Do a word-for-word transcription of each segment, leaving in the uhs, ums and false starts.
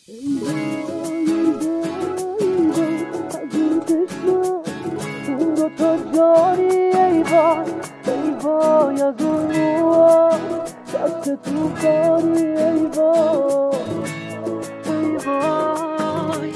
اون دوتا جانی ای وای ای وای از اون موها دست تو کاری ای وای ای وای.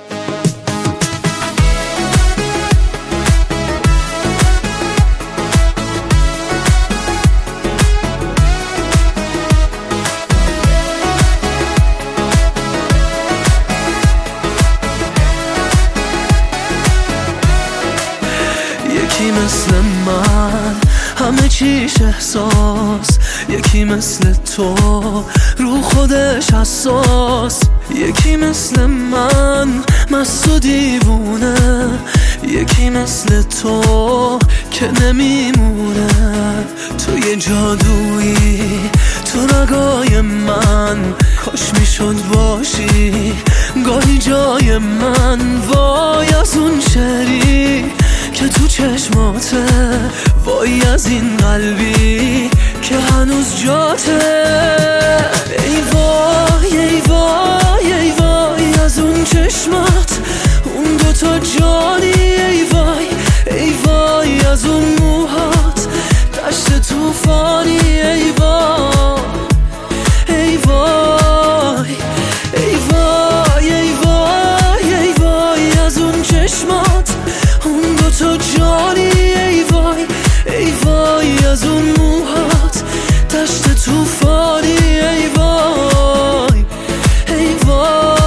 یکی مثل من همه چیش احساس، یکی مثل تو رو خودش حساس، یکی مثل من مست و دیوونه، یکی مثل تو که نمیمونه. تو یه جادویی تو رگای من، کاش میشد باشی گاهی جای من. وای از اون شعری که تو چشماته، وای از این قلبی که هنوز جاته. ای وای ای وای ای وای از اون چشمات، اون دوتا جانی ای وای ای وای از اون موهات دشت توفانی ای وای ای وای ای وای ای وای ای وای از اون چشمات، اون دوتا جانی ای وای ای وای از اون موهات دشت توفانی ای وای ای وای.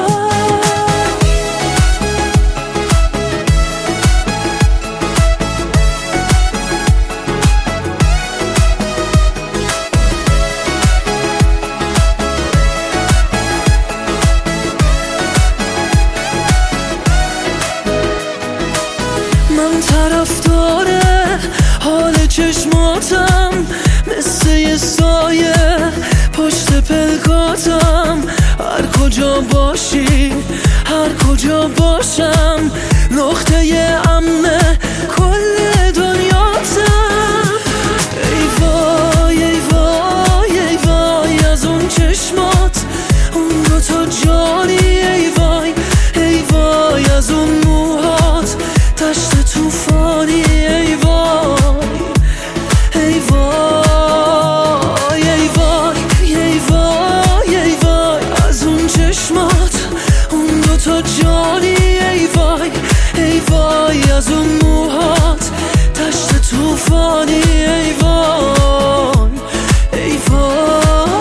من طرفدار حال چشماتم، مثل یه سایه پشت پلکاتم. هر کجا باشی هر کجا باشم، نقطه امن کل دنیاتم. ای وای ای وای ای وای از اون چشمات، اون دوتا جانی ای وای ای وای از اون موهات دشت توفانی ای وای ای وای ای وای ای وای ای وای از اون چشمات، اون دوتا جانی ای وای ای وای از اون موهات دشت توفانی ای وای ای وای.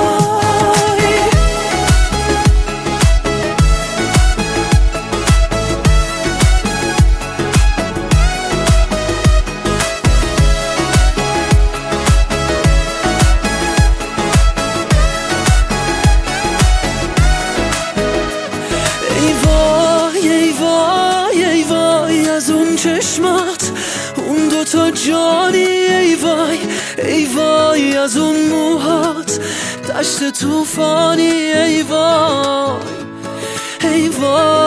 ای وای ای وای ای وای از اون چشمات، اون دوتا جانی ای وای ای وای از اون موهات دشت توفانی ای وای ای وای.